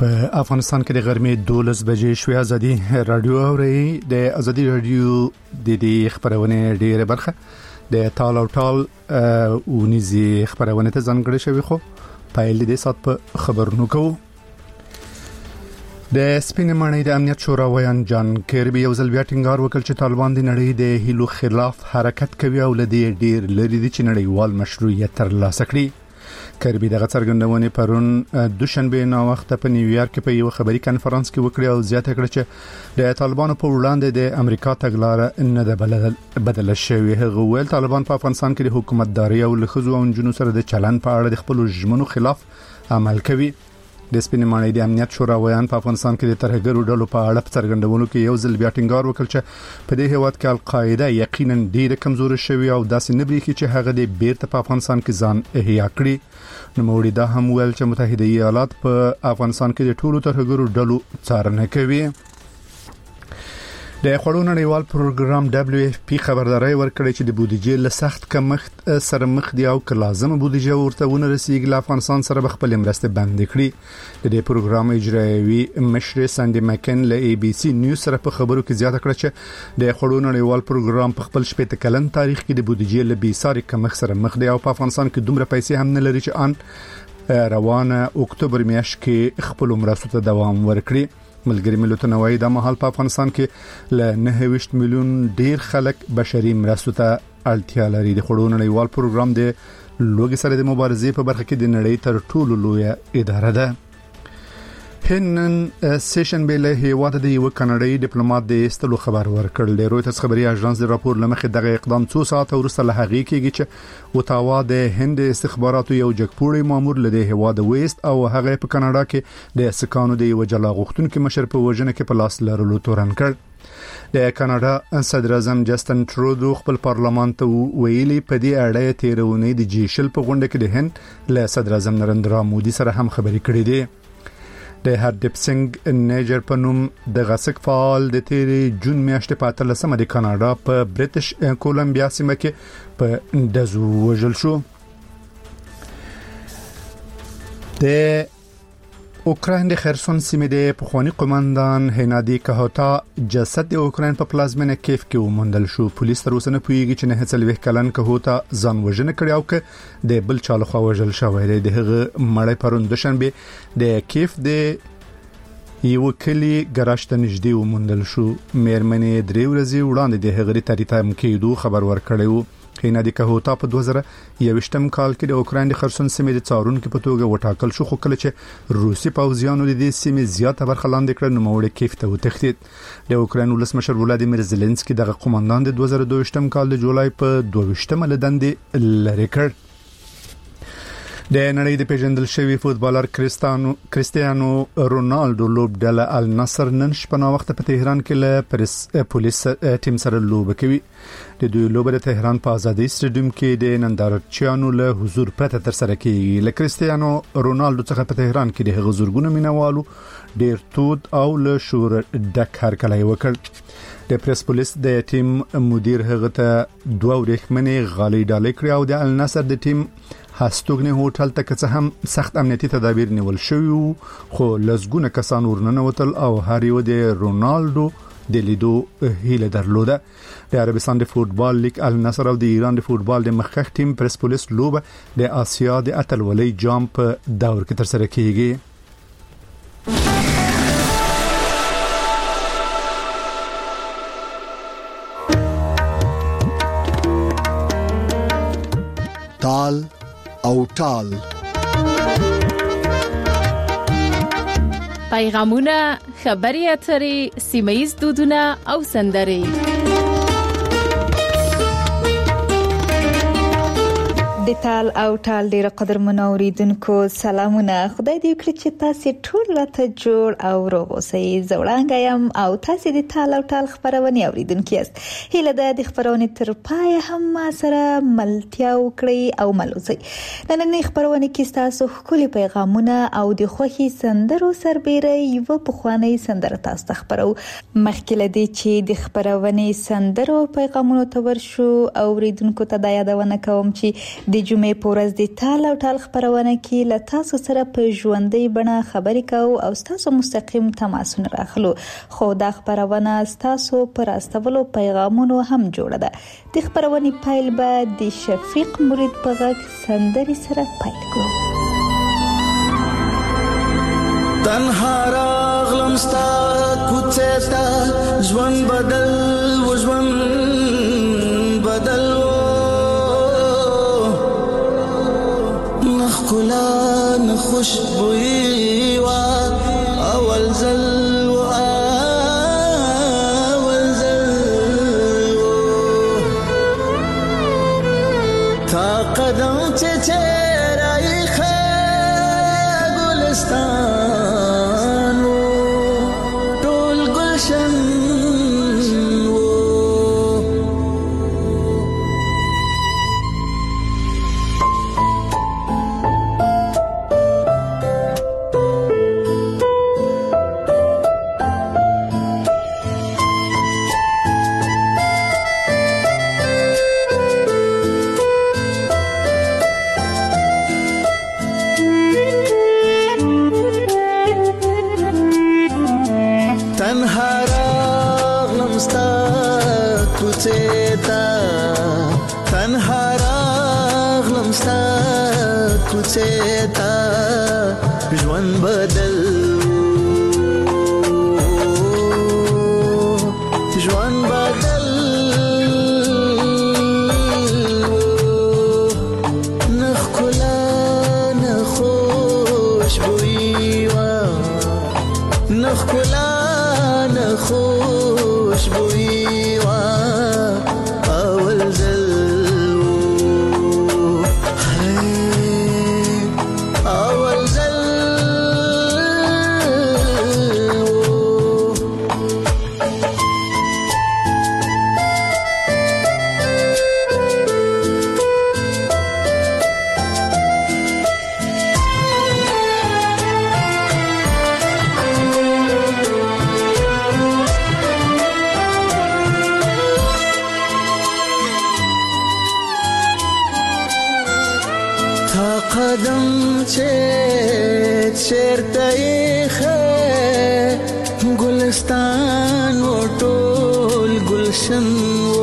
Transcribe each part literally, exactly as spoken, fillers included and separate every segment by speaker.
Speaker 1: په افغانستان کې د غرمې دولس بجې شوې ازادي رادیو اوري د ازادي رادیو د دې خبرونه ډیره برخه د ټال او ټال ونیزي خبرونه ته ځانګړې شوی خو پایل دې سات په خبرونو کو د سپینمنۍ د امنیت شورا ویان جان کیربي یو ځل بیا ټینګار وکړ چې طالبان د نړۍ د هیلو خلاف حرکت کوي او لدی ډیر لري دي چې نړیوال مشروعیت ترلاسه کړي. کیربي دغه څرګندونه پرون دوشنبه نو وخت په نیویارک کې په یو خبري کانفرنس کې وکړه او زیاته کړه چې د طالبانو په وړاندې د امریکا تګلارې نه ده بدل شوی. هغه ویل طالبان په افغانستان کې د حکومتداري او لخصو او جنو سره د چلن په اړه د خپل ژمنو خلاف عمل کوي. د سپینمنۍ د امنیت شورا ویان په افغانستان کې د ترهګرو ډلو په اړه څرګندونو کې یو ځل بیا ټینګار وکړ چې په دې هیواد کې القاعده یقینا ډیره کمزوري شوی او داسې نه بریښي چې هغه د بیرته په افغانستان کې ځان احیا کړي. نو موړي دا هم ویل چې متحده ایالات په افغانستان کې د ټولو ترهګرو ډلو څارنه کوي. د خړو نړیوال پروګرام دبليو اف پی خبرداري ورکړي چې د بودیجې له سخت کمښت سره مخ دي او که لازم بودیجه ورته ونه رسیږي له افغانستان سره خپل مرسته بند کړي. د دې پروګرام اجرایوي مشر ساندي مکن له ای بي سي نیوز سره په خبرو کې زیاته کړه چې د خړو نړیوال پروګرام په خپل شپږ کلن تاریخ کې د بودیجې له بیساري کمښت سره مخ دي او په افغانستان کې دومره پیسې هم نه لري چې ان روانه اکتوبر میاشت کې خپل مرسته ته دوام ورکړي. ملګری ملتونه وايي د مهال په افغانستان کې ل نه ویشت میلیون ډیر خلک بشري مرستو ته اړتیا لري. د خړو نړیوال پروګرام د لوګي سره د مبارزې په برخه کې د نړۍ تر ټولو لوی اداره ده. هنن سیشن بیل هیواد د یو کاناډایي ډیپلوماټ د استلو خبر ورکړل. د رويټرز خبري اژانس د راپور لمخې دغه اقدام څو ساعت وروسته له هغې کېږي چې اوتاوا د هند استخباراتو یو جګپوړی مامور لدی هیواد ویست او هغه په کاناډا کې د سکانو د یو جلا غوښتونکو مشر په وژنه کې په لاس لرلو تورن کړ. د کاناډا صدر اعظم جسټن ټرودو خپل پارلمان ته ویلي په دې اړه تیرونی د جیشل په غونډه کې د هند له صدر اعظم نریندرا مودي سره هم خبرې کړې دي. د هردیپ سنگ نیجر په نوم د غسک فعال د تیری جون میاشتې په اتلسمه د کاناډا په برټش کولمبیا سیمه کې په دزو وژل شو. د اوکراین د خرسون سیمې د پخوانی قوماندان هنادي کهوتا جسد د اوکراین په پلازمینه کیف کې وموندل شو. پولیس تر اوسه نه پوهیږي چې نه هڅلوي کلن کهوتا ځان وژنه کړی او که د بل چالو خو وژل شوی دی. د هغه مړی پرون دوشنبه د کیف د یو کلی ګراج ته نږدې وموندل شو. مېرمنې درې ورځې وړاندې د هغه تاریخ کېدو خبر ورکړی و. هنادي کهوتا په دوه زره یوویشتم کال کې د اوکراین د خرسون سیمې د څارونکو په توګه وټاکل شو خو کله چې روسي پوځیانو د دې سیمې زیاته برخه لاندې کړ نو موړ کیف ته وتښتید. د اوکراین ولسمشر ولادیمیر زيلنسکي دغه قوماندان د دوه زره دوه کال د جولای په دوه ویشتمه لدندې لری کړ. د نړۍ د پیژندل شوی فوتبالر کریستیانو کریستیانو رونالډو لوبډله النصر نن شپه نو وخت په تهران کې له پولیس ټیم سره لوب کوي. د دوی لوب د تهران په آزادۍ سټیډیوم کې د نندارچیانو له حضور پرته تر سره کیږي. له کریستیانو رونالډو څخه په تهران کې د حضورګونو مینوالو ډیر تود او له شور ډک هرکلی وکړ. د پریس پولیس د ټیم مدیر هغه ته دوه ورېښمنې غالۍ ډالۍ کړې او د النصر د ټیم هاستوګنی هوټل ته که څه هم سخت امنیتي تدابیر نیول شوی خو لزګونه کسان ورننه وتل او هر یو د رونالډو د لیدو هیله درلوده. د عربستان د فوتبال لیگ النصر او د ایران د فوتبال د مخکښ ټیم پرسپولیس لوبه د آسیا د اتلولۍ جام په دور کې تر سره کیږي.
Speaker 2: تال او ټال
Speaker 3: پیغامونه، خبري اترې، سیمه‌ییز دودونه او سندرې.
Speaker 4: د تال او ټال ډیره قدرمن اوریدونکو سلامونه. خدای دې وکړي چې تاسو ټول راته جوړ او روغ اوسئ. زوړانګه يم او تاسو د تال او ټال خبرونه اوریدونکو یاست. هیله ده د خبرونه تر پای هم ما سره ملتیا وکړي او ملوزي. نن نه خبرونه کې تاسو خولي پیغامونه او د خوخي سندرو سربېره یو په خواني سندره تاسو خبرو. مخکې لدی چې د خبرونه سندرو پیغامونو ته ورشو اوریدونکو ته د یادونه کوم چې د جمعې په ورځ د تال او ټال خبرونه کې له تاسو سره په ژوندۍ بڼه خبرې کوو او تاسو مستقیم تماسونه راخلو، خو دا خبرونه تاسو پر استولو پیغامونو هم جوړه ده. د خبرونې پیل به د شفیق مرید په غږ سندرې سره پیل کړو.
Speaker 5: تنها راغلم ستا کوڅې ته، ژوند بدل و ژوند بدل و، نه ښکلا نه خوشبويي وه اول ځل و اول ځل و، تا قدم چې چې راایښه ګلستان ژوند بدل ژوند بدل نه ښکلا نه خوشبويي وه، نه ښکلا نه خوشبويي وه اول ځل قدم چې چیرته ایښه ګلستان و ټول ګلشن و،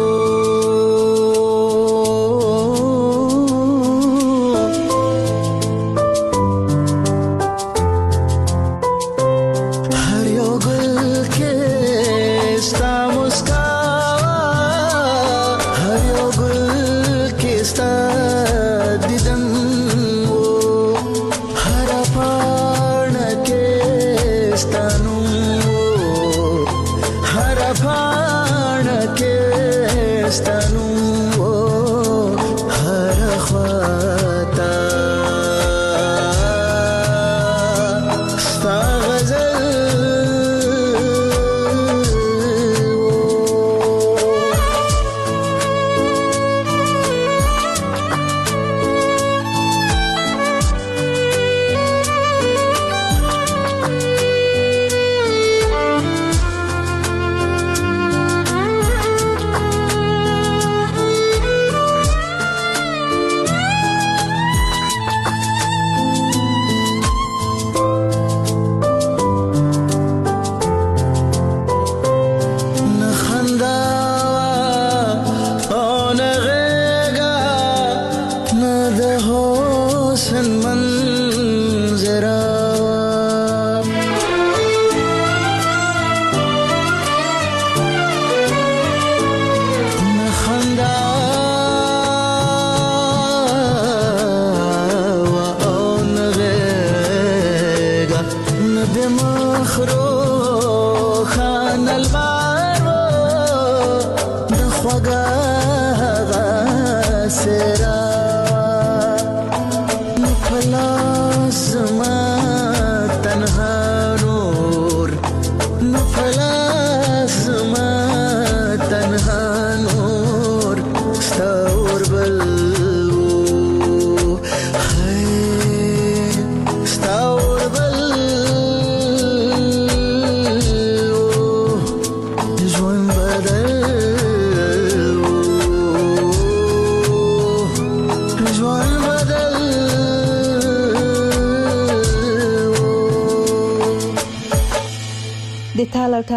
Speaker 5: هر یو ګل کې ستا مسکا وه، هر یو ګل کې ستا دیدن، هر پاڼه کې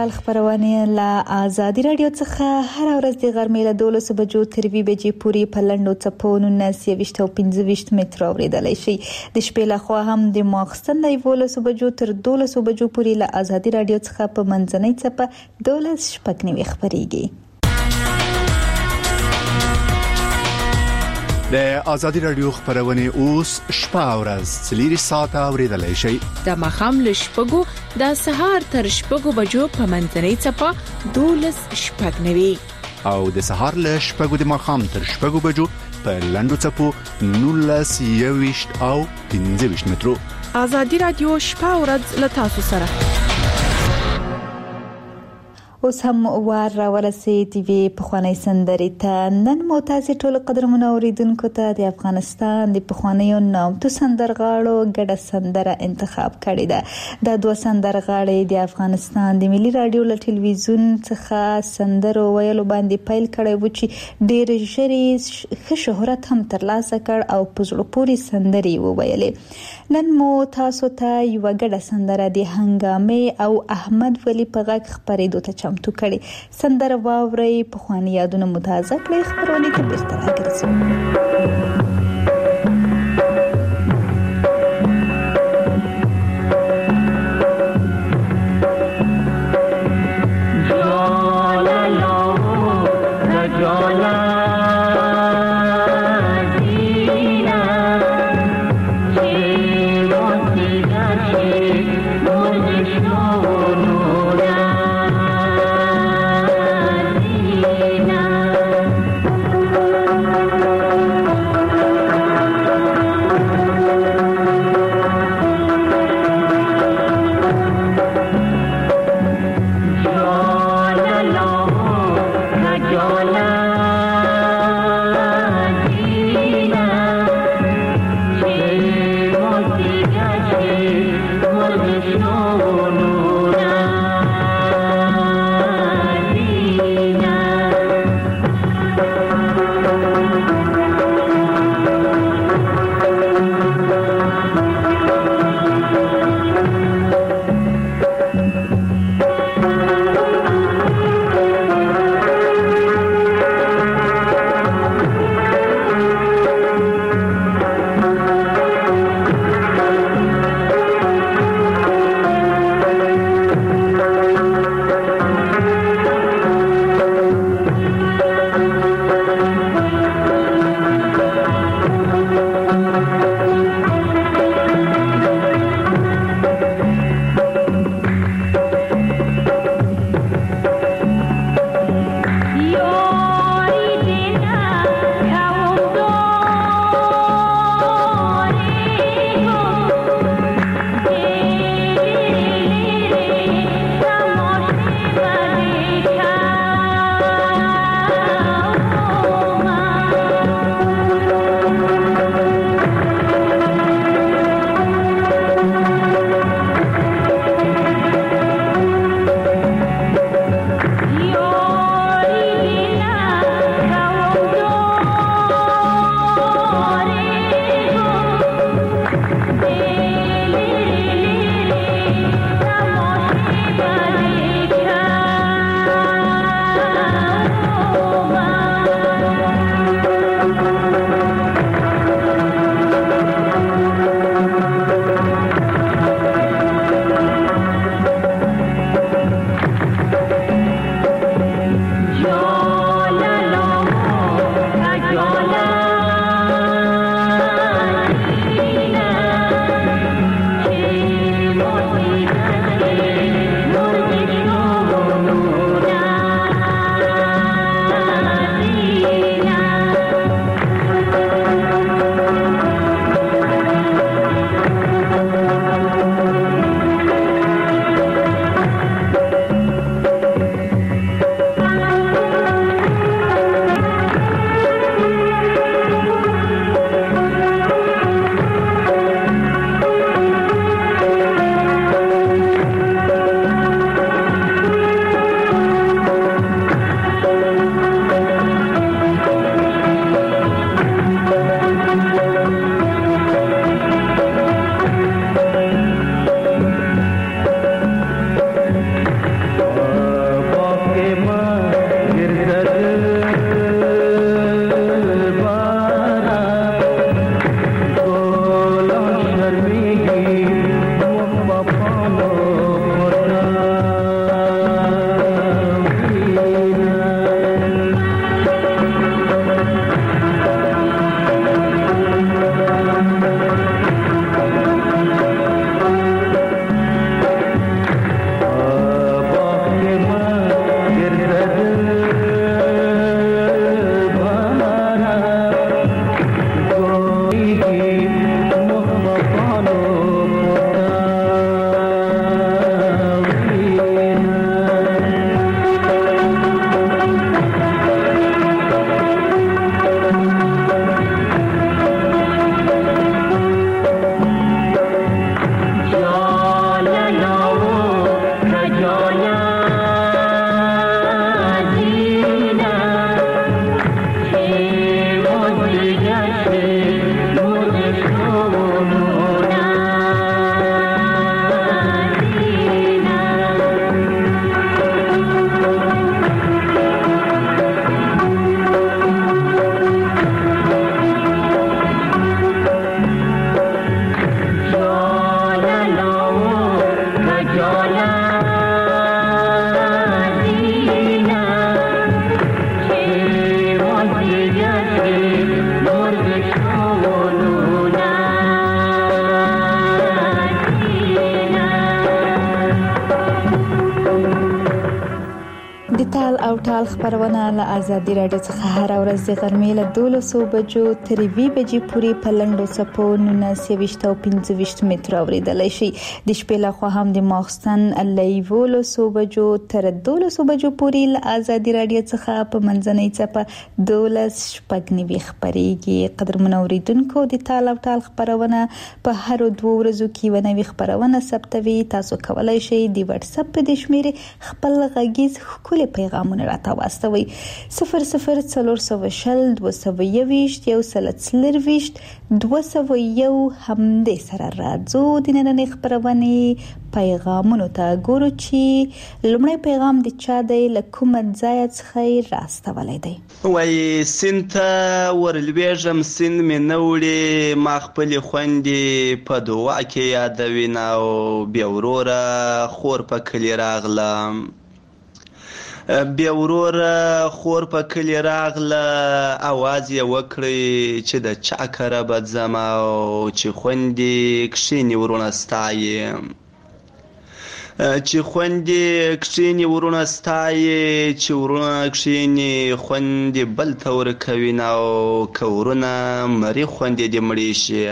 Speaker 4: ټال خبرونه له آزادي رادیو څخه هر ورځ د غرمې له دولس بجو تر وی بجې پورې په لندو چپونو نسیويشت او پنځه متر اوریدلای شي. د شپې له خوا هم د ماخستن له دولس بجو تر دولس بجو پورې له آزادي رادیو څخه په منځنۍ چپه دولس شپږ نیوي خبريږي.
Speaker 1: د آزادي رادیو خبرونه اوس شپه ورځ سلیری ساعت اوریدلای شي.
Speaker 3: د مخام له شپږو د سهار تر شپږو بجو په منځنۍ چپه دولس شپږ نیوي
Speaker 1: او د سهار له شپږو د مخام تر شپږو بجو په لندو چپو نولس یويشت او پنځه مترو.
Speaker 3: آزادي رادیو شپه ورځ له تاسو سره.
Speaker 4: اوس هم وار را ورسېدی وی په خوانی سندري ته. نن مو تاسو ټول قدرمن اوریدونکو ته د افغانستان د پخوانیو نامتو سندرغاړو ګډه سندره انتخاب کړې ده. د دوه سندرغاړي د افغانستان د ملي رادیو له ټلویزیون څخه سندرو ویلو باندې پیل کړی و چې ډېر ژر ښه شهرت هم ترلاسه کړ او په زړه پورې سندري وویلې. نن مو تاسو ته یو ګډه سندره د هنګامه او احمد ولی په غږ خبرېدو ته تو کړي. سندره واوري په خواني یادونه متازه کړي. خبرونه ته بیرته راګرځو.
Speaker 6: Thank you.
Speaker 4: ټال خبرونه له آزادي رادیو څخه هر ورځ د غرمې له دولسو بجو تر یوې بجې پورې په لنډو څپو نولس یویشت او پنځه ویشت متر اوریدلای شي. د شپې لخوا هم د ماخستن له یولسو بجو تر دولسو بجو پورې له آزادي رادیو څخه په منځنۍ څپه دولس شپږ نیوي خبريږي. قدرمن اوریدونکو د ټال او ټال خبرونه په هر دوه ورځو کې ونوي خبرونه ثبتوي. تاسو کولای شئ د واتس اپ په شمیره خپل غږیز خولي پیغامونه راته واستوي. صفر صفر څلور سوه شل دوه سوه یویشت یو سل څلرویشت دوه سوه یو همدې سره راځو د نننۍ خبرونې پیغامونو ته ګورو چې لومړی پیغام د چا دی له کومه ځای څخه راستولی دی.
Speaker 6: وای سینته ورلویږم سین مې نه وړي ما خپلې خوندې په دعا کې یادوینه او بیا وروره خور په کلي راغلم بیا وروره خور په کلي راغله اواز یې وکړی چې د چا کره به ځم او چې خوندې کښېني ورونه ستایي چې خوندې کښېني ورونه ستایي چې ورونه کښېني خوندې بل ته ورکوي نه او که ورونه مري خوندې دې مړې شي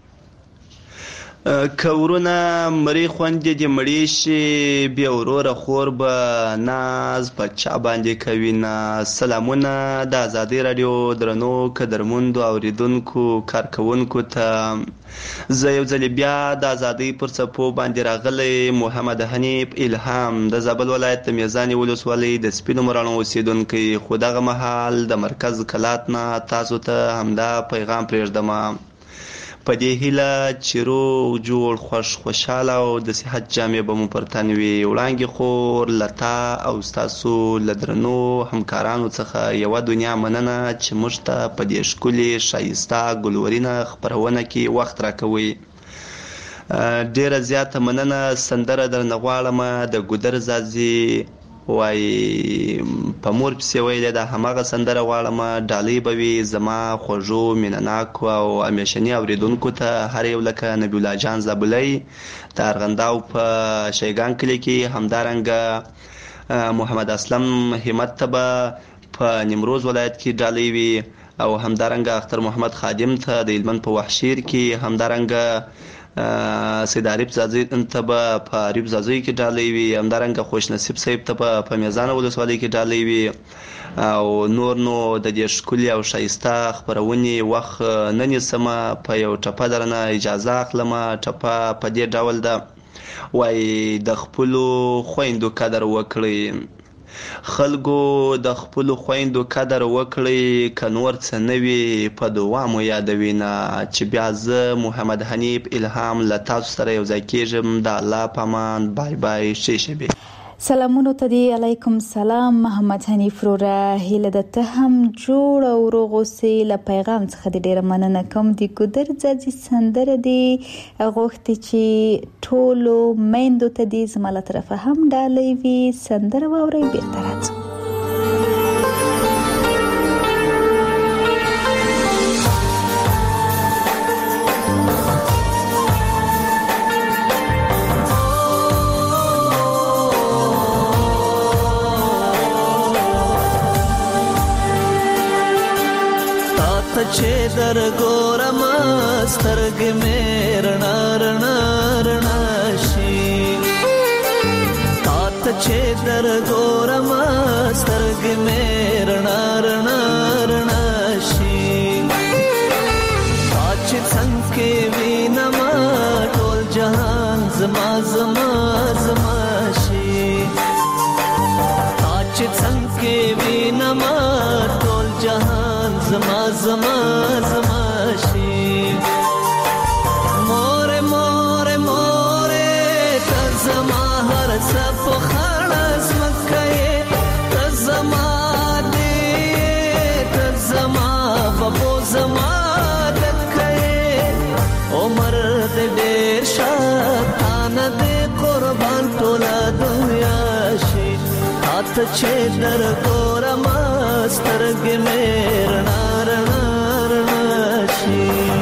Speaker 6: کورونه مری خوندې دې مړې شي بیا وروره خور به ناز په چا باندې کوي نه. سلامونه د آزادي رادیو درنو قدرمندو اوریدونکو کارکوونکو ته زه یو ځل بیا د آزادۍ پر څپو باندې راغلی محمد حنیف الهام د زابل ولایت د میزانې ولسوالۍ د سپینو مراڼو اوسیدونکی خو دغه مهال د مرکز کلات نه تاسو ته همدا پیغام پرېږدم په دې هیله چې روغ جوړ خوش خوشحاله او د صحت جامې به مو پر تن وي. وړانګې خور لتا او ستاسو له درنو همکارانو څخه یوه دنیا مننه چې موږ ته په دې ښکلې ښایسته ګلورینه خپرونه کې وخت راکوئ. ډیره زیاته مننه. سندره درنه غواړم د ګودر زازي وای په مور پسې ویلې ده هماغه سندره غواړم ډالۍ به وي زما خوږو مینهناکو او همیشني اوریدونکو ته هر یو لکه نبی الله جان زابلی د ارغنداو په شیګان کلي کې همدارنګه محمد اسلم همت ته به په نیمروز ولایت کې ډالۍ وي او همدارنګه اختر محمد خادم ته د هلمند په وحشیر کې همدارنګه سید عارف زازی ته به په عارف زازی کې ډالۍ وي همدارنګه خوش نصیب صاحب ته به په میزانه ولسوالۍ کې ډالۍ وي او نور نو د دې ښکلي او ښایسته خپرونې وخت نه نیسم په یو ټپه درنه اجازه اخلم. ټپه په دې ډول ده وای د خپلو خویندو قدر وکړئ خلکو د خپلو خویندو قدر وکړئ که نور څه نه وي په دعا مو یادوي نه چې بیا زه محمد حنیف الهام له تاسو سره یو ځای کېږم. د الله په امان بای بای ښې شبې.
Speaker 4: سلامونو ته دی علیکم سلام محمد حنیف وروره هیله ده ته هم جوړ او روغ اوسې. له پیغام څخه د ډیره مننه کوم. د ګودر ځاځي سندره دی غوښتي چې ټولو میندو ته دی زما له طرفه هم ډالۍ وي. سندره واورئ بیرته راځو.
Speaker 5: چې در ګورم سترګې مې رڼا رڼا رڼا شي تا ته چې در ګورم سترګې مې رڼا رڼا رڼا شي تا چې څنګه وینم ټول جهان زما زما زما شي تا چې څنګه وینم ټول جهان زما زما زما شي مور مور مور ته زما هر څه په خړس مکه ته زما دې ته زما بابو زما دکې عمر دې ډېر شاتان دې قربان ټوله دنیا شي ته چې در ګورم سترګې مې رڼا رڼا رڼا شي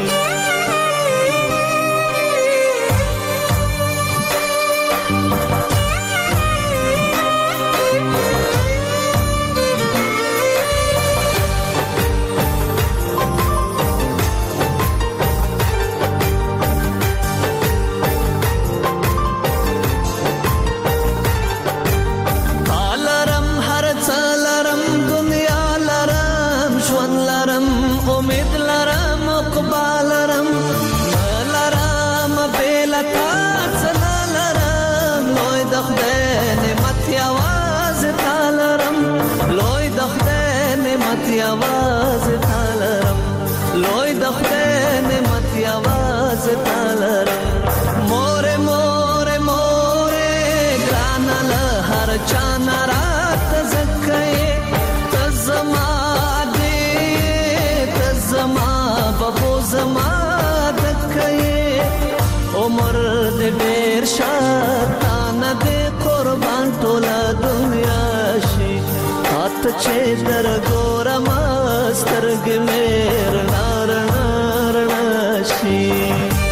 Speaker 5: आवाज तालरम लोय दखते ने मत आवाज तालरम मोरे मोरे मोरे ग्रानल हर चाना रात जक्के तजमा दे तजमा बबो जमा दक्के उमर दे बेर शातान दे कुर्बान टोला दुनिया शी हाथ چې در ګورم سترګې مې رڼا رڼا رڼا شي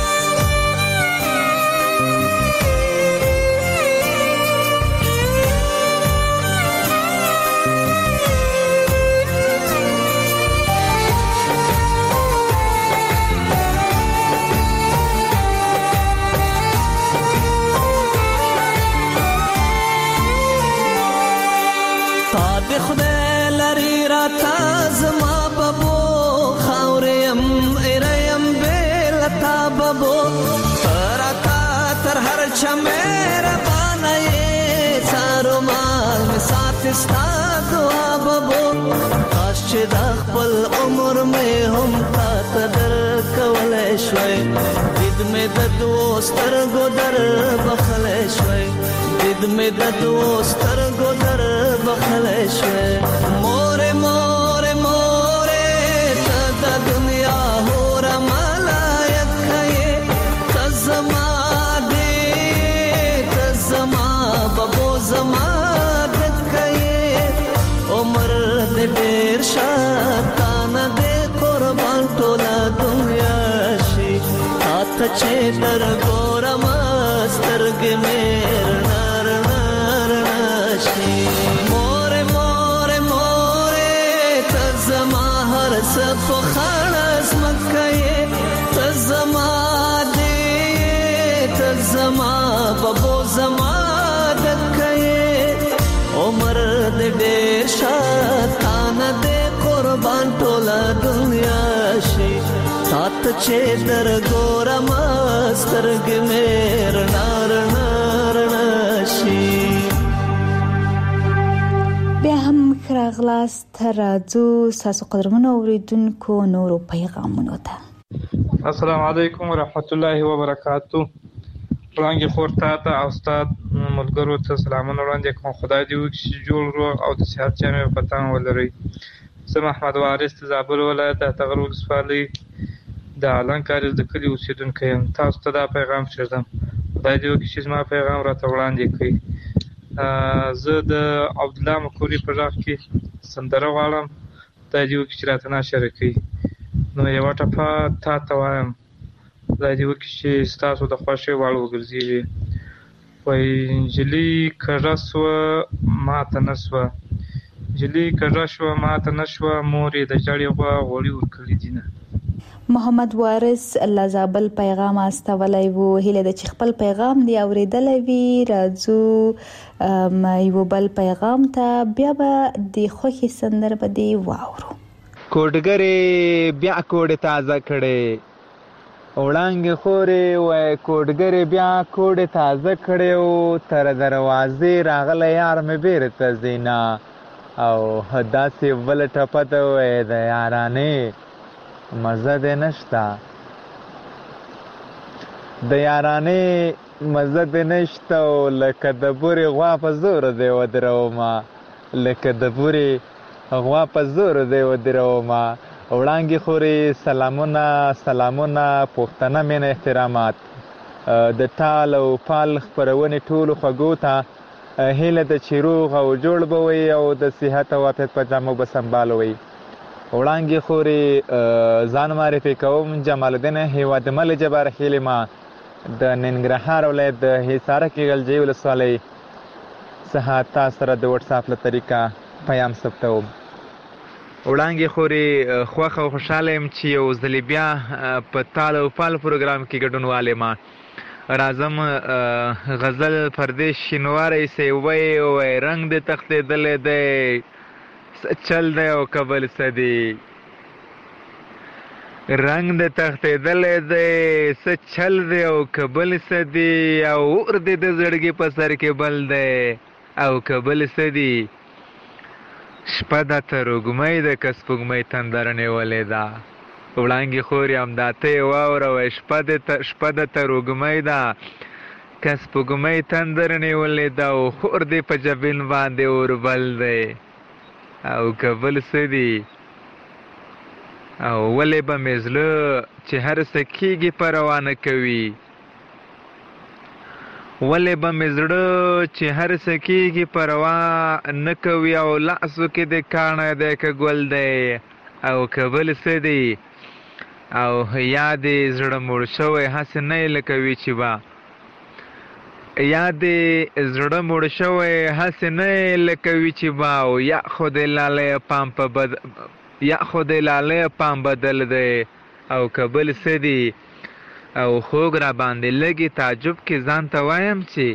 Speaker 5: خدای لري را تازما بابو خاورم اريم بل تا بابو ترتا تر هر چمر باندې سارو مال می سات استا دعا بابو کاش چې د خپل عمر مې هم تا تدر کولای شوي دې مې د دوستر ګدر بخلای شوي دې مې د دوستر ګدر بخلای شوي مور مور مور ته د دنیا هور ملایک کړي تزما دې تزما بابو زما دکې عمر دې ډېر شاتان دې قربان ټوله دنیا شي ته چې در ګورم سترګې مې رڼا رڼا رڼا شي مور مور مور ته زما هر څه په خړس مکه ته زما دې ته زما بابو زما دکې عمر دې ډېر شاتان دې قربان ټوله دنیا شي سات چې در ګورم سترګې مې رڼا رڼا رڼا شي
Speaker 4: بیا هم خراغلاست راځو ساسو قدرمنو اوریدونکو نورو پیغامونو ته
Speaker 7: السلام علیکم ورحمت الله وبرکاتو وړاندې خورته ته او استاد ملګرو ته سلامونه وړاندې کوم خدای دې وکړي جوړ روغ او د صحت جامې په تان ولري زه محمد وارث زابل ولایت د تغر ولسوالۍ د الانکار د کلی اوسیدونکی یم تاسو ته دا پیغام شردم خدای دې وکړي چې زما پیغام راته وړاندې کړي زه د عبدالله مکوري په غږ کې سندره غواړم خدای دې وکړي چې راته ناشره کړي نو یوه ټپه تا ته وایم خدای دې وکړي چې ستاسو د خوښې وړ وګرځېږي وایي نجلۍ کږه سوه ماته نه سوه جلی کږه شوه ماته نه شوه مور یې د ژړې غوا غوړي ورکړي دینه.
Speaker 4: محمد وارث له زابل پیغام استولی وو. هیله د چې خپل پیغام دی اوریدلی وي. راځو یو بل پیغام ته بیا به د خوښي سندره به دی واورو.
Speaker 8: کوډګرې بیا کوډ تازه کړي وړانګې خورې وای کوډګرې بیا کوډ تازه کړي تر دروازې راغله یار مې بیرته زینا او داسې بل ټپه ته وای د یارانې مزه دې نشته د یارانې مزه دې نشته او لکه د بورې غوا په زور دې ودرومه لکه د بورې غوا په زور دې ودرومه. وړانګې خورې سلامونه سلامونه پښتنه مینه احترامات د ټال او پال خپرونې ټولو خوږو ته هیله د چې روغ او جوړ به وي او د صحت او عافیت په جامو به سنبال وي. وړانګې خورې ځان معرفي کوم جمال الدین هیواد مل جبار خیل ما د ننګرهار ولایت د حصار کې غلجی ولسوالۍ څخه تاسو سره د واتساپ له طریقه پیغام ثبتوم. وړانګې خورې خوښ او خوشحاله یم چې یو ځلې بیا په تال او پال پروګرام کې ګډونوالی ما راځم غزل پردیش شینواری سیوی وی رنګ د تښتېدلی دی چل دی او کبل سدی رنگ د تښتېدلی دی څه چل دی او کبل سدی او اور دی د زړګي په سر کې بل دی او کبل سدی شپه ده تر وږمۍ ده که سپوږمۍ تندر نیولې ده. وړانګې خورې همدا ته یې واوره وایي شپه ده تر وږمۍ ده که سپوږمۍ تندر نیولې ده او خور دی په جبین باندې اور بل دی او کبل سدی او ولې به مې زړه چې هر څه کېږي پروا نه کوي ولې به مې زړه چې هر څه کېږي پروا نه کوي او لاسو کې د کاڼی دی که ګل دی او کبل سدی او یا دې زړه مړ شوی هسې نه یې لکه وي چې به یا دې زړه مړ شوی هسې نه یې لکه وي چې به او یا خو د لالی پام په بد یا خو د لالی پام بدل دی او کبل سدی او خوږ را باندې لږې تعجب کې ځان ته وایم چې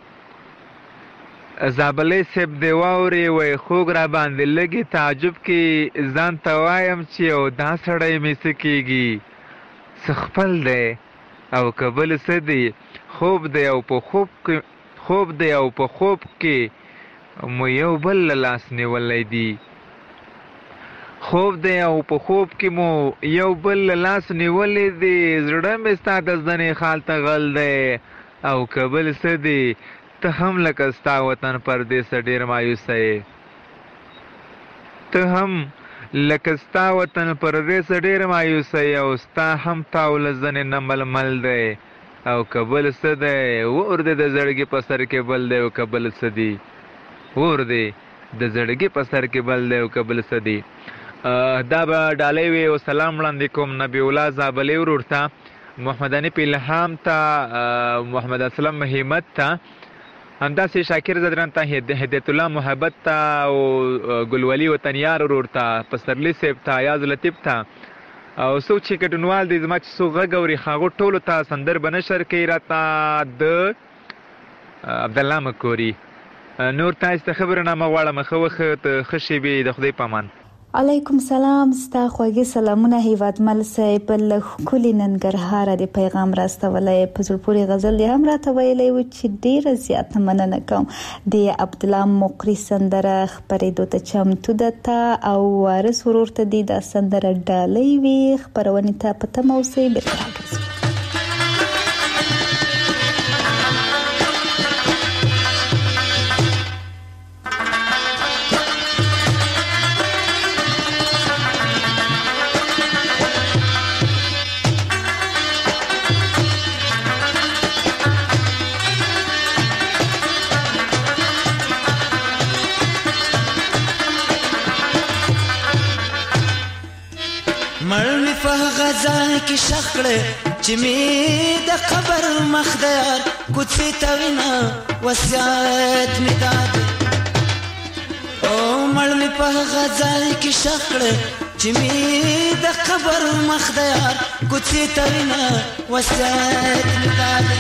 Speaker 8: زابلی صاحب دې واورې وایي خوږ را باندې لږې تعجب کې ځان ته وایم چې او دا سړی مې څه کېږي څه خپل دی او کبل سدی خوب دی او په خوب کې خوب دی او په خوب کې مو یو بل له لاس نیولی دی خوب دی او په خوب کې مو یو بل له لاس نیولی دی زړه مې ستا د زنې خال ته غل دی او کبل سدی ته هم لکه ستا وطن پردیسه ډېر مایوسه یې ته هم لکه ستا وطن پردیسه ډېر مایوسه یې او ستا هم تاو له زنې نه ململ دی او کبل سدی اور دی د زړګي په سر کې بل دی او کبل سدی اور دی د زړګي په سر کې بل دی او کبل سدی. دا به ډالۍ وي او سلام وړاندې کوم نبی الله زابلي ورور ته محمد انیف الهام ته محمد اسلم همت ته همداسې شاکر زدران ته هدایت الله محبت ته او ګلولي وطنیار ورور ته پسرلي صاحب ته ایاز لطیف ته او څوک چې ګډونوال دی زما چې څوک غږ اوري هغو ټولو ته سندر به نشر کوي راته د عبدالله مکوري. نور تاسو ته خبرنامه غواړم ښه وخت ښه شېبې د خدای په امان.
Speaker 4: علیکم سلام ستا خوږې سلامونه هیوادمل صاحب له ښکلي ننګرهاره د پیغام راستولی په زړه پورې غزل یې هم راته ویلی و چې ډېره زیاته مننه کوم. د عبدالله مقري سندره خپرېدو ته چمتو ده ته او وارث ورور ته دې دا سندره ډالۍ وي. خپرونې ته په تمه اوسئ بېرته راګرځو.
Speaker 5: کی شخړه چې می د قبر مخدار کوڅې ته وینا وصیت می داد او مړ می په غزل کې شکړه چې می د قبر مخ د یار کوڅې ته وینا وصیت می داده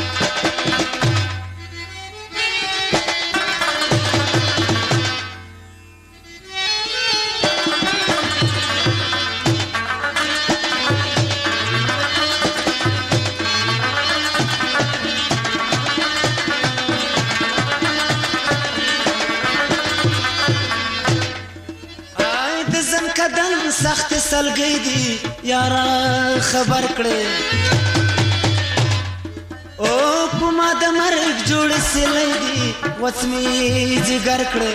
Speaker 5: سخت سلګي دي یارا خبر کړي او پما د مرګ جوړ سلې دي وڅمي جګر کړي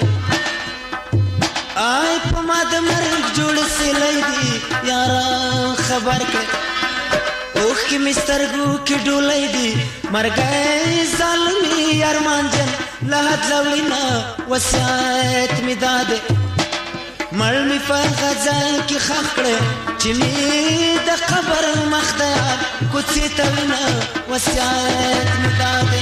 Speaker 5: آی پما د مرګ جوړ سلې دي یارا خبر کړي اوخ کی مسترګو کی ډولې دي مرګي ظالمي ارمان جن لحد لولینا وصیت می داده مړ می په غزل کې خښ کړه چې می د قبر مخ د یار کوڅې ته وینا وصیت می داده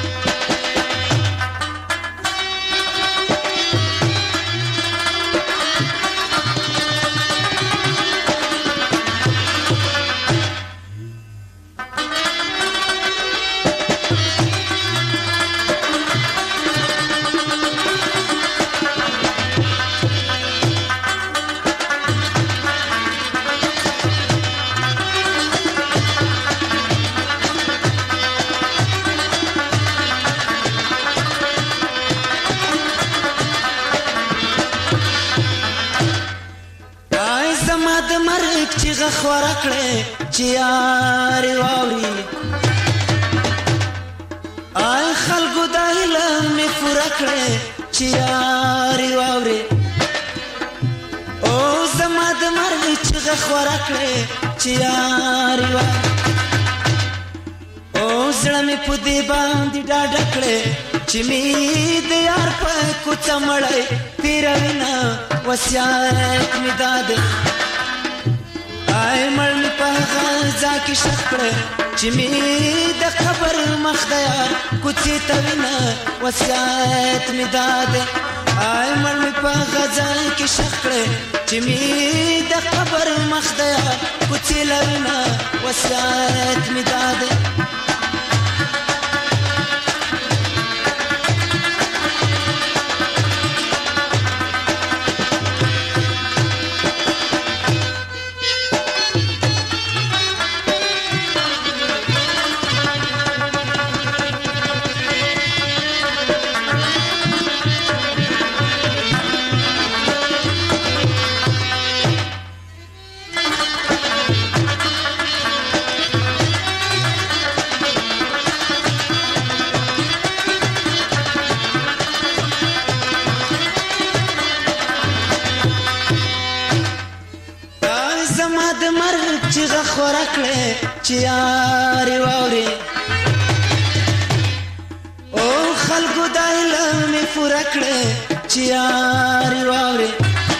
Speaker 5: خورا کړې چې یاري واوري آی خلکو د علم می پوره کړې چې یاري واوري او زما د مرګ چې خورا کړې چې یاري واوري او زړه می په دې باندې ډاډ کړې چې می د یار په کوڅه مړې تیروینا وصیت می داده آی مړ می په غزا کې شکړه چې می د قبر مخ د یار کوڅې ته وینا وصیت می داده آی مړ می په غزا کې شکړه چې می د قبر مخ د یار کوڅې لوینا وصیت می داده خورا کړې چې یاري واوري او خلکو د علم می پوره کړې چې یاري واوري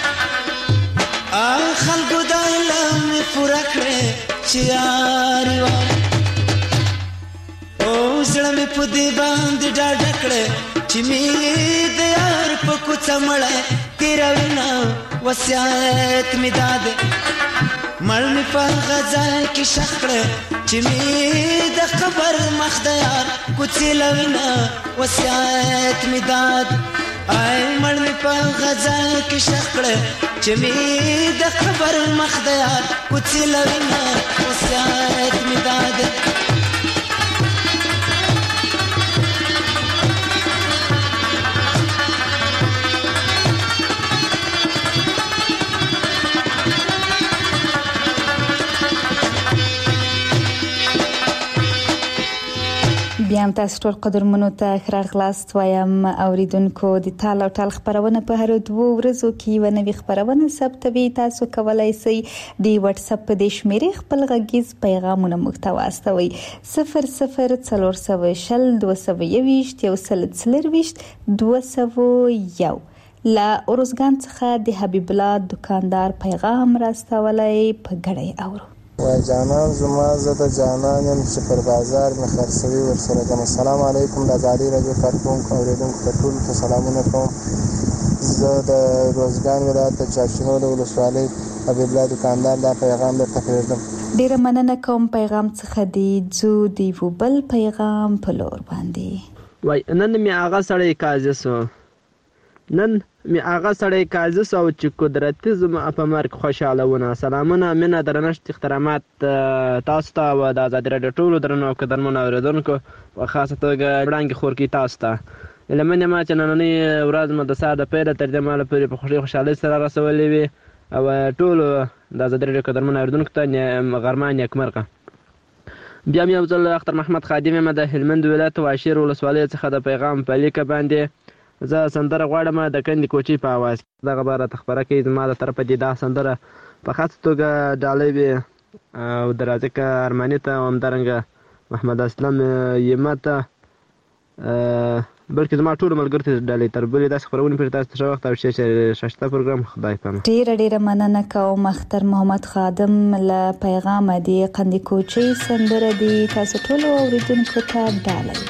Speaker 5: آ خلکو د علم می پوره کړې چې یاري واوري او زړه می په دې باندې ډاډ کړې چې می د یار په کوڅه مړې تیروینا وصیت می داده مړ می په غزا کې شکړه چې می د قبر مخ د یار کوڅې لوینا وصیت می داد آی مړ می په غزا کې شکړه چې می د قبر مخ د یار کوڅې لوینا وصیت می داد
Speaker 4: بیا هم تاسو ټول قدرمنو ته ښه راغلاست وایم اوریدونکو د تال او ټال خبرونه په هر دوه ورځو کې یو نوې خبرونه ثبتوي تاسو کولای شئ د واتس اپ د شمیرې خپل غږیز پیغامونه موږ ته واستوي صفر صفر څلور سوه شل دوه سوه یوویشت یو سل څلرویشت دوه سوه یو لا اورزګان څخه د حبیب الله دکاندار پیغام راستولای په ګړی اورو
Speaker 9: وای جانان زما زه د جانان یم چې پر بازار مې خرڅوي ورسره کوم السلام علیکم د ازادي رادیو کارکونکو اوریدونکو ته ټول ته سلامونه کوم زه د روزګان ولایت د چارشنو د ولسوالۍ حبیب الله دکاندار دا پیغام درته پرېږدم.
Speaker 4: ډیره مننه کوم پیغام څخه دی. ځو د یو بل پیغام په لور باندې.
Speaker 10: وای نن می هغه سړی قاضي سو نن می هغه سړی قاضي سو چې قدرتي زما په مرګ خوشاله ونه. سلامونه مینه درنښت احترامات تاسو ته او د آزادي راډیو ټولو درنو قدرمنو اورېدونکو په خاصه توګه وړاندې خورکي تاسو ته لمنې ما چې نننۍ ورځ مو د ساعت د پیله تر دې مهاله پورې په خوښۍ خوشحالۍ سره رسولې وي او ټولو د آزادي راډیو قدرمنو اورېدونکو ته غرمه نیکمرغه. بیا مې یو ځل اختر محمد خادم یم د هلمند ولایت واشیر ولسوالۍ څخه د پیغام په لیکه باندې زه سندره غواړم د کندې کوچي په اواز. دغه به راته خپره کوي زما د طرفه دې دا سندره په خاصه توګه ډالۍ وي او د رازق ارماني ته او همدارنګه محمد اسلم یمه ته بلکې زما ټولو ملګرو ته ډالۍ تر بلې داسې خپرونې پورې تاسو ته ښه وخت او ښه ښایسته پروګرام. خدای پامه.
Speaker 4: ډېره ډېره مننه کوم اختر محمد خادم له پیغامه دی. کندې کوچي سندره دی تاسو ټولو اورېدونکو ته ډالۍ.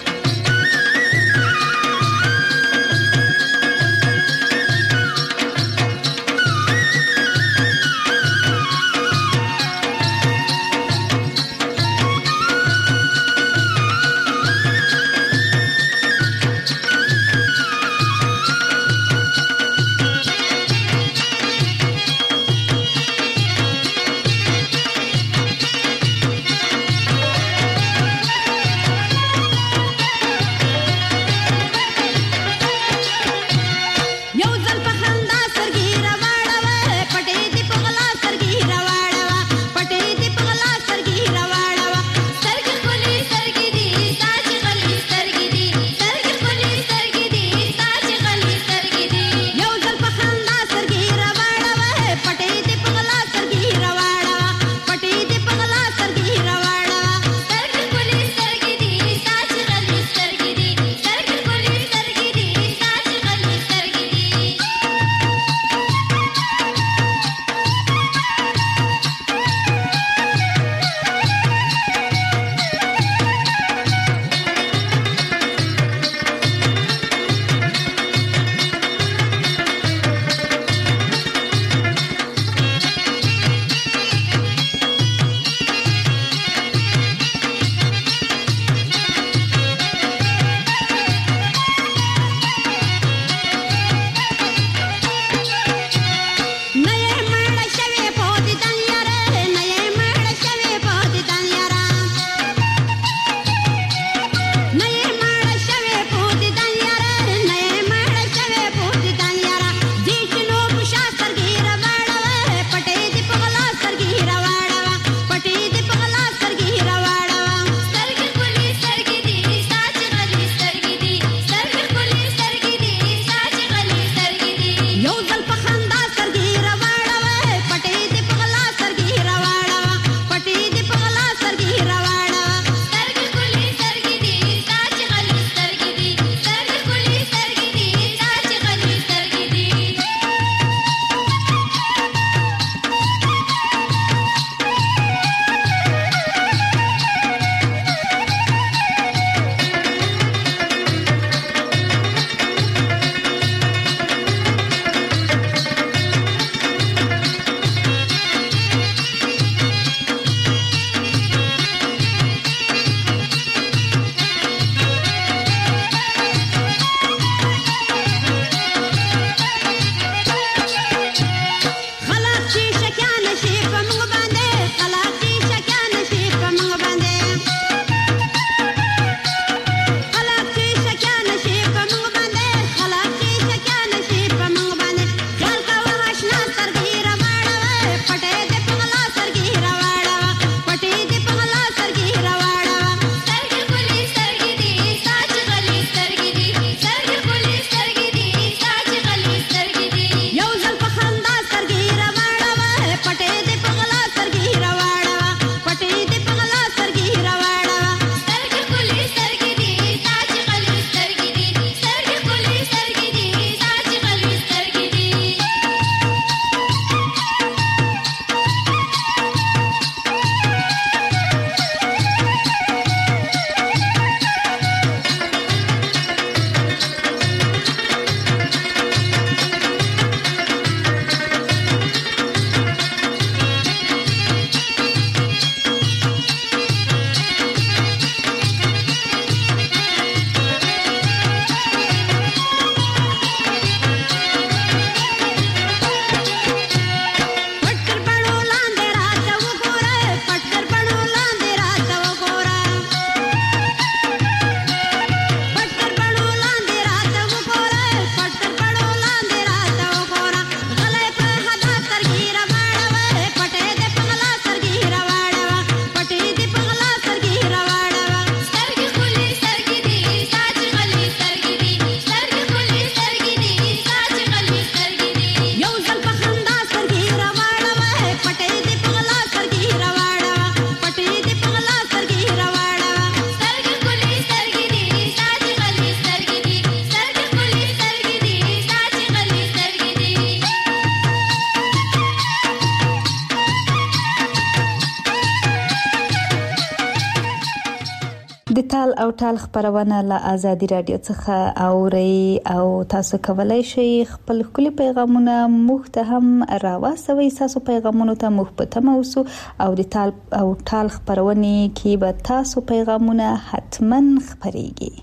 Speaker 4: ټال او ټال خبرونه له آزادي رادیو څخه اوري او تاسو کولای شئ خپل خپل پیغامونه موږ ته هم راوړئ. تاسو پیغامونه ته موږ په تمه اوسو او د ټال او ټال خبرونه کې به تاسو پیغامونه حتما خبريږي.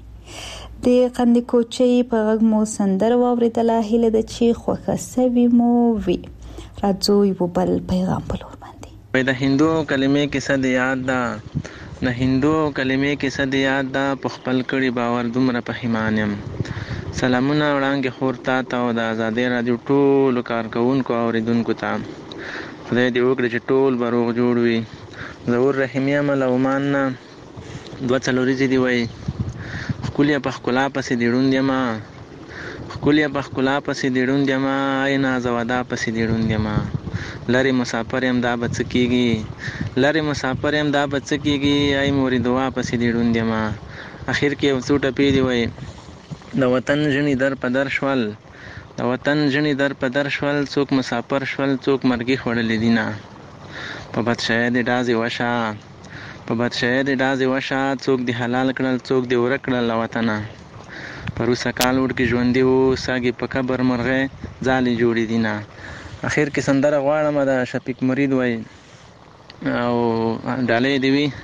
Speaker 4: د قندې کوچي په غږ مو سندره واوریدله، هیله ده چې خوښه سوي مو وي. راځو یو بل پیغام په لور باندې.
Speaker 10: د هندو کلمې کې څه د یاد ده، د هندو کلمې کې څه د یاد ده، په خپل کړي باور دومره پښیمان یم. سلامونه وړاندې خور تا ته او د آزادۍ رادیو ټولو کارکوونکو او اوریدونکو ته. خدای دې وکړي چې ټول به روغ جوړ وي. ظهور رحیمي یم له عمان نه، دوه څلوریځې دي وایي. ښکلې په ښکلا پسې دې ړوند یمه، ښکلې په ښکلا پسې دې ړوند یمه، ای نازوده پسې دې ړوند یمه. لرې مسافر یم دا به څه کېږي، لرې مسافر یم دا به څه کېږي، ای مورې دعا پسې دې ړوند یمه. اخر کې یو څو ټپې دي وایي. د وطن ژڼې در په در شول، د وطن ژڼې در په در شول، څوک مسافر شول څوک مرګي خوړلې دینه. په بدشایه دې ډازې وشه، په بدشایه دې ډازې وشه، څوک دې حلال کړل څوک دې ورک کړل له وطنه. پروسه کال وړکې ژوندي وو، ساګې په قبر مرغۍ ځالې جوړې دینه. اخر کې سندره غواړم د شفیق مرید وای او ډالۍ دی وی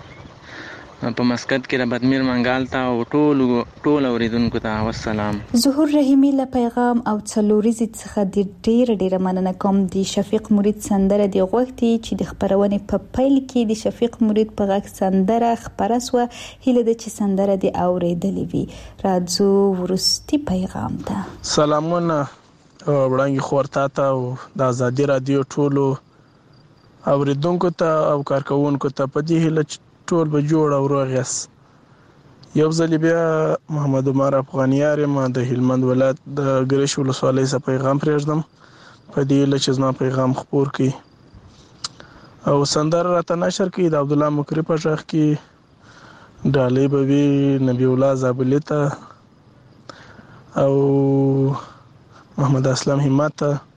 Speaker 10: په مسکت کې د بدمیر منګال ته او ټول ټول اوریدونکو ته والسلام.
Speaker 4: ظهور رحیمي له پیغام او څلوريزي څخه د ډیر ډیر مننه کوم. د شفیق مرید سندره دی غوښتي چې د خبرونه په پیل کې د شفیق مرید په غږ سندره خبره سو، هیله ده چې سندره دی اوریدلې وي. راځو ورستي پیغام ته.
Speaker 11: سلامونه وړاندې خور تا ته او د آزادي رادیو ټولو اوریدونکو ته او کارکوونکو ته په دې هیله ټول به جوړ او روغ یاست. یو ځل بیا محمد عمر افغانیار یم د هلمند ولایت د ګریش ولسوالۍ څخه پیغام پرېږدم په دې هیله چې زما پیغام خپور کړي او سندره راته نشر کړي. د عبدالله مکري په غږ کې ډالۍ به وي نبی الله زابلي ته او محمد اسلام همت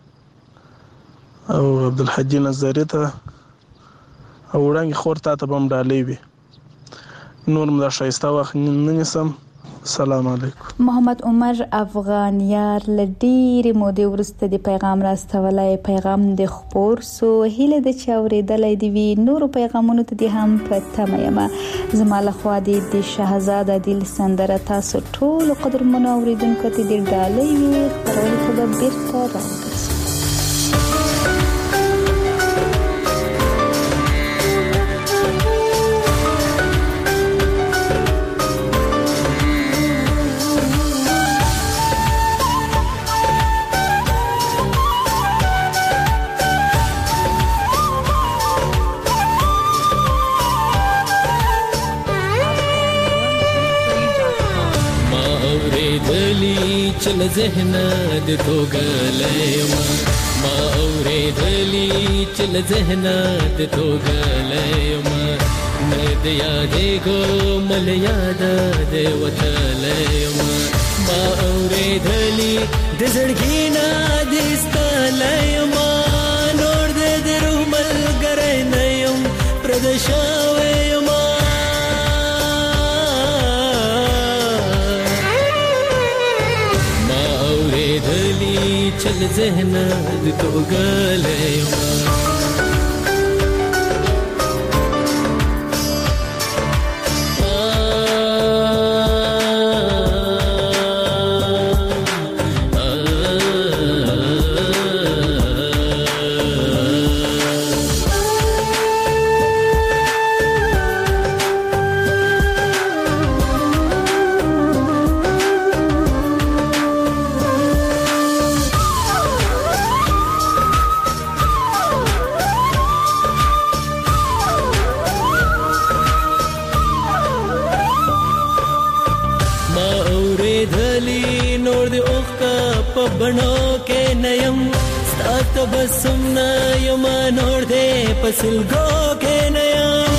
Speaker 11: او عبدالحجي نظری ته او وړاندې خور تا ته بم ډالۍ وي. نور مدا شایسته وخت نه نسم. السلام علیکم.
Speaker 4: محمد عمر افغانیار لډیر مودې ورسته د پیغام راستولای، پیغام د خبر سو، هیله د چاوریدلې دی وی. نور پیغامونو ته هم په تمه یم. زماله خو د شهزاده د سندره تاسو ټول قدر منوریدونکو ته د ډالۍ وی خبرونه په بیرته راغلی.
Speaker 12: چل ذهن د توګلېما ما اورېدلې چل ذهن د توګلېما مې د یادې ګمل یاد د وتلېما ما اورېدلې د زړګي نه د استلېما نور دې درو ملګری نه يم پردشاوېما چل ذهن د توګلېما بڼو کې نیم ستات بسم نه یم نور دې پسلګو کې نیم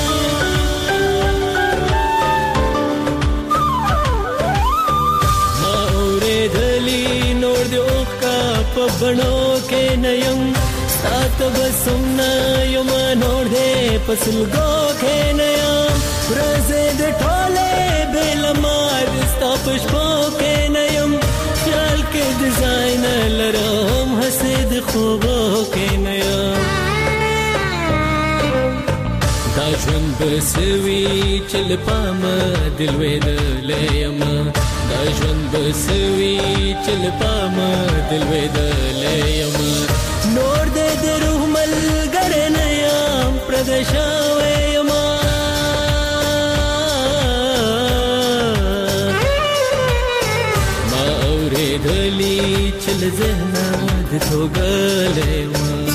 Speaker 12: ما اورېدلې نور دې اوښکا په بڼو کې نیم ستات بسم نه یم نور دې پسلګو کې نیم ورځې د ټولې بېلمار ستا په شپو کې نه یم خیال کې د ځای نه لرم هسې د خوبو کې نه یم دا ژوند به څه وي چې له پامه د لوېدلی یم دا ژوند به څه وي چې له پامه د لوېدلی یم نور دې د روح ملګری نه یم پردی شوی یم ما اورېدلي چې له ذهنه د توږلی یم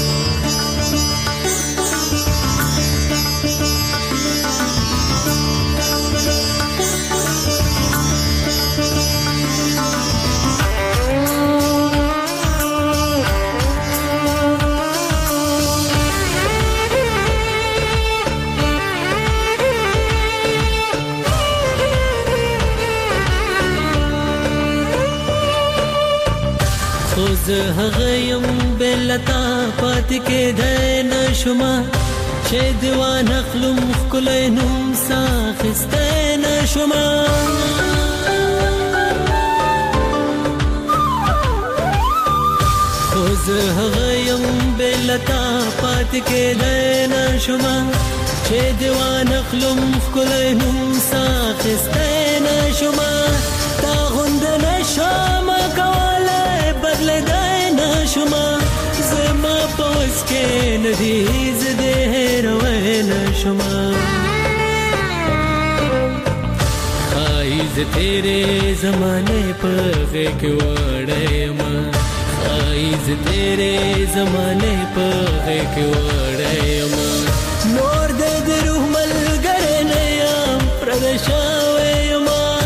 Speaker 12: زه هغه یم بېلتا پاتې کېدی نه شومه چې د وانخلم ښکلی نوم سا اخیستی نه شومه خو زه هغه یم بېلتا پاتې کېدی نه شومه چې د وانخلم ښکلی نوم سا اخیستی نه شومه تا غونده نه شمه کولی بدلېدی نه شومه زما په وس کې نه دي زه دې هېروی نه شومه ښایي زه تېرې زمانې په غېږ کې وړی یم ښایي زه تېرې زمانې په غېږ کې وړی یم نور دې د روح ملګری نه یم پردی شوی یم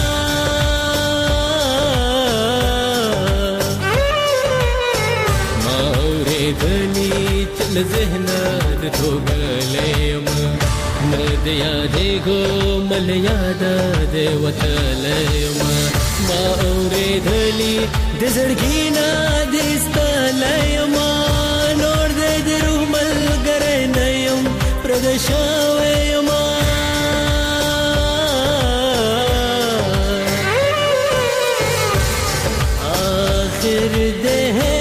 Speaker 12: له ذهنه د توږلی یم نه د یادېږو مل یاده د وتلی یم ما اورېدلي د زړګي نه د ایستلی یم نور دی د روح ملګری نه یم پردی شوی یم آخر دی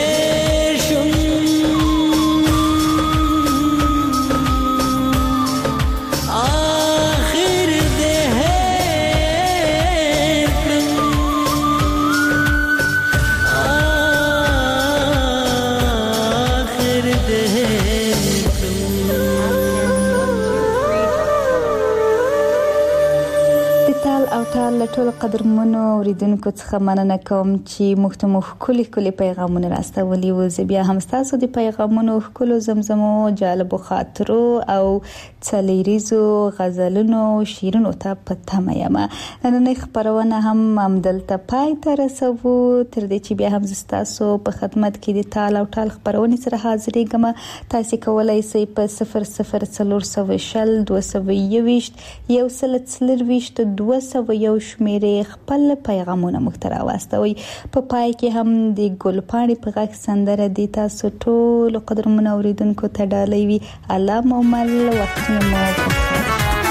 Speaker 4: له ټولو قدرمنو اوریدونکو څخه مننه کوم چې موږ ته مو ښکلي ښکلي پیغامونه راستولي وو زه بیا هم ستاسو د پیغامونو ښکلو زمزمو جالبو خاطرو او څلیریزو غزلونو شیرونو ته په تمه یم نننۍ خپرونه هم همدلته پای ته رسوو تر دې چې بیا هم زه ستاسو په خدمت کې د تال او ټال خپرونې سره حاضرېږم تاسې کولی شئ په صفر صفر څلور سوه شل دوه سوه یوویشت یو سل څلرویشت دوه سوه یو شمیرې خپل پیغامونه موږ ته راواستوئ په پای کې هم د ګلپاڼې په غږ سندره دی تاسو ټولو قدرمنو اوریدونکو ته ډالۍ وي الله مو مل وختونه مو بخیر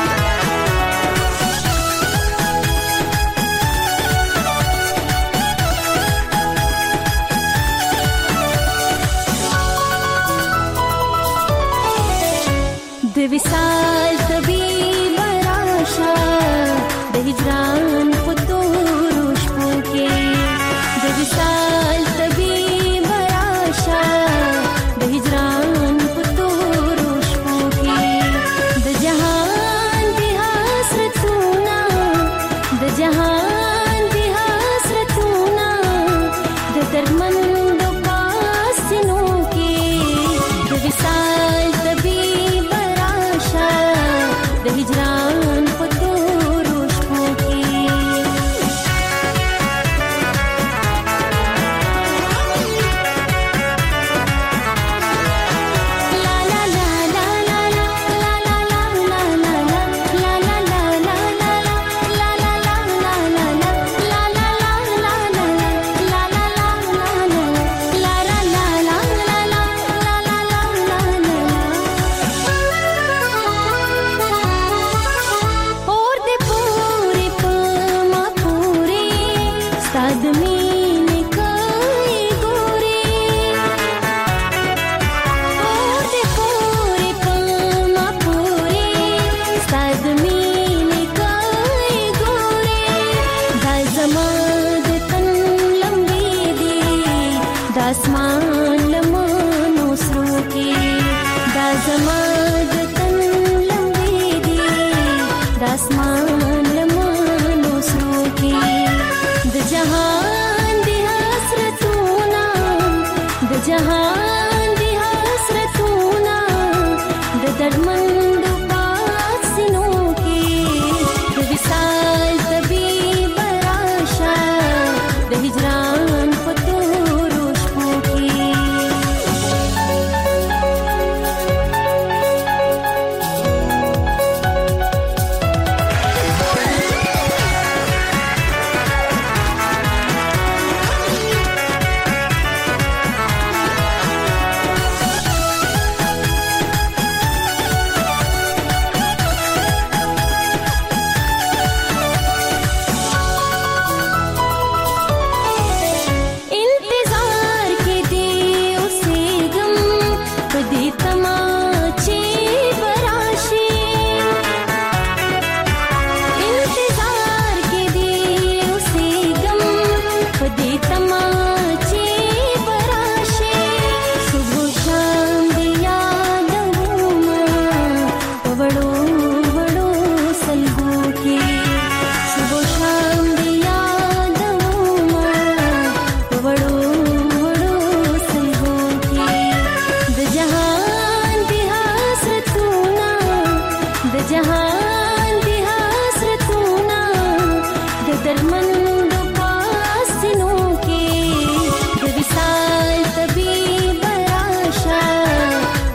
Speaker 13: د وصال طبیب راشه د هجران په تورو شپو کې د وصال طبیب راشه د هجران په تورو شپو کې د جهان د حسرتونه د جهان د حسرتونه د دردمندو پاسینو کې د وصال طبیب راشه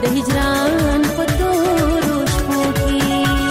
Speaker 13: هجران په تورو شپو کې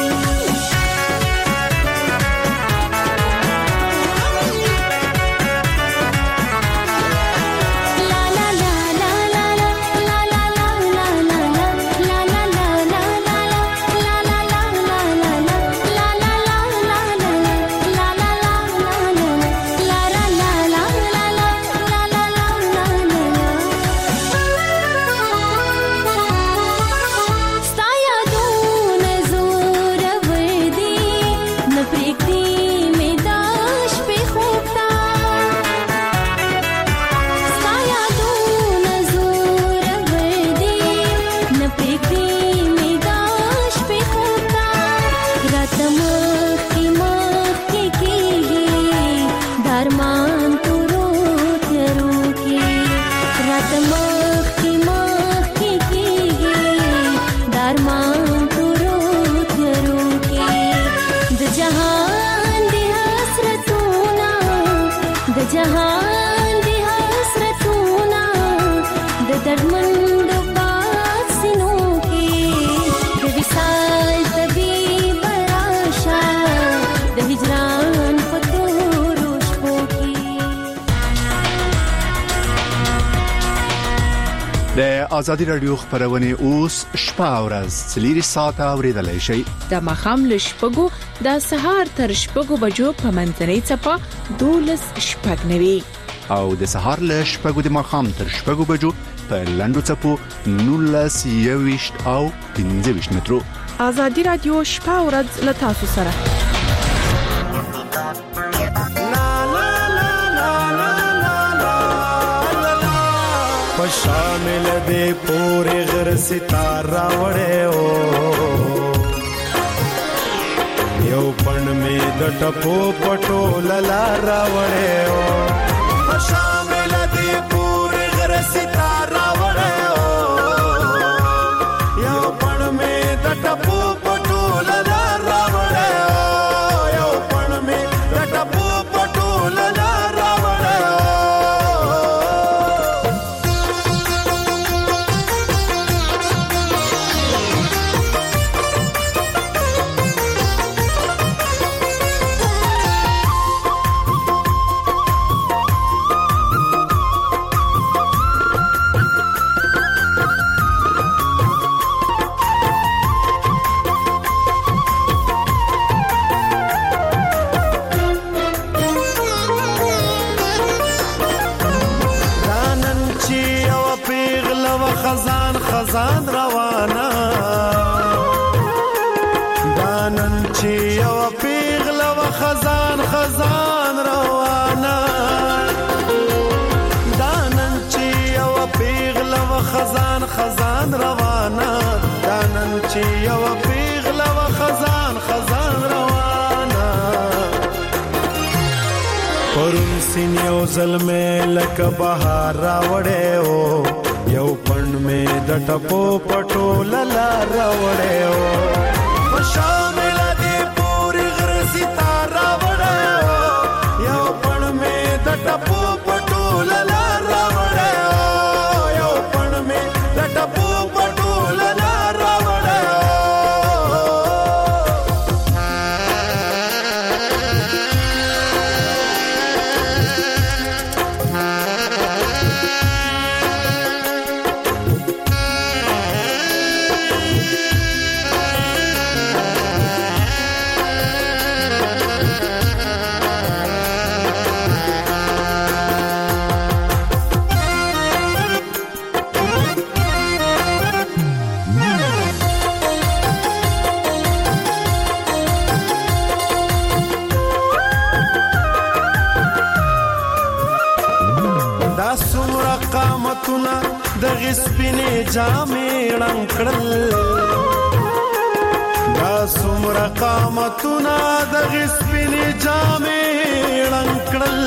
Speaker 1: د ازادي رادیو خبرونه اوس شپه او ورځ څلور ساعته اوریدلای شئ.
Speaker 3: د مخام له شپږو د سهار تر شپږو بجو په منځنۍ چپه دولس شپږ نوي
Speaker 1: او د سهار له شپږو د مخام تر شپږو بجو په لندو چپو نولس یويشت او پنځه ویشت مترو.
Speaker 3: ازادي رادیو شپه او ورځ له تاسو سره.
Speaker 14: شامل دے پورے غر ستارہ وڑے او یو پن میں دٹپو پٹو للارا وڑے او شامل دے پورے غر ستارہ وڑے او یو پن میں دٹپو پٹو للارا وڑے او یو پن میں دٹپو پٹو للارا وڑے او خزان خزان روانا دانن چی او پیغل و خزان خزان روانا دانن چی او پیغل و خزان خزان روانا دانن چی او پیغل و خزان خزان روانا پرون سینیو ظلمه لک بهار راوړې او یو پن میں دټپو پټو للا راوړې او شامل دې پوری غر ستاره وړې او یو پن میں دټپو پټو للا راوړې او یو پن میں دټپو پټو للا راوړې دغه سپینې جامې لنکړل دا څومره قامتونه دغه سپینې جامې لنکړل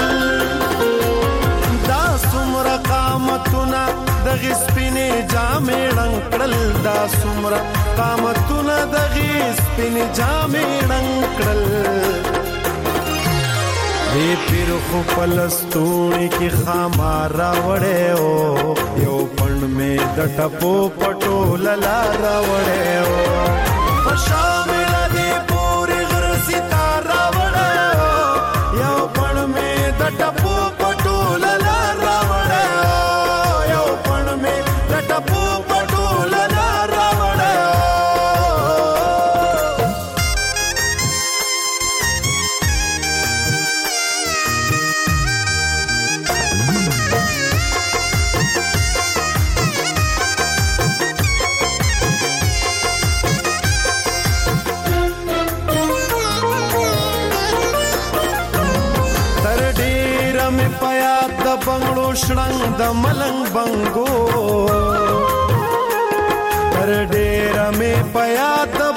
Speaker 14: دا څومره قامتونه دغه سپینې جامې لنکړل دا څومره قامتونه دغه سپینې جامې لنکړل دې پیر خو پلستونی کی خامار راوړې او یو پند می د ټپو پټو للا راوړې او شامل دې پوری غر ستار راوړې او یو پند می د ټپو پټو للا راوړې او یو پند می د ټپو پټو للا راوړې بنگړو شړنګ د ملنګ بنګو تر ډېر مې پیا د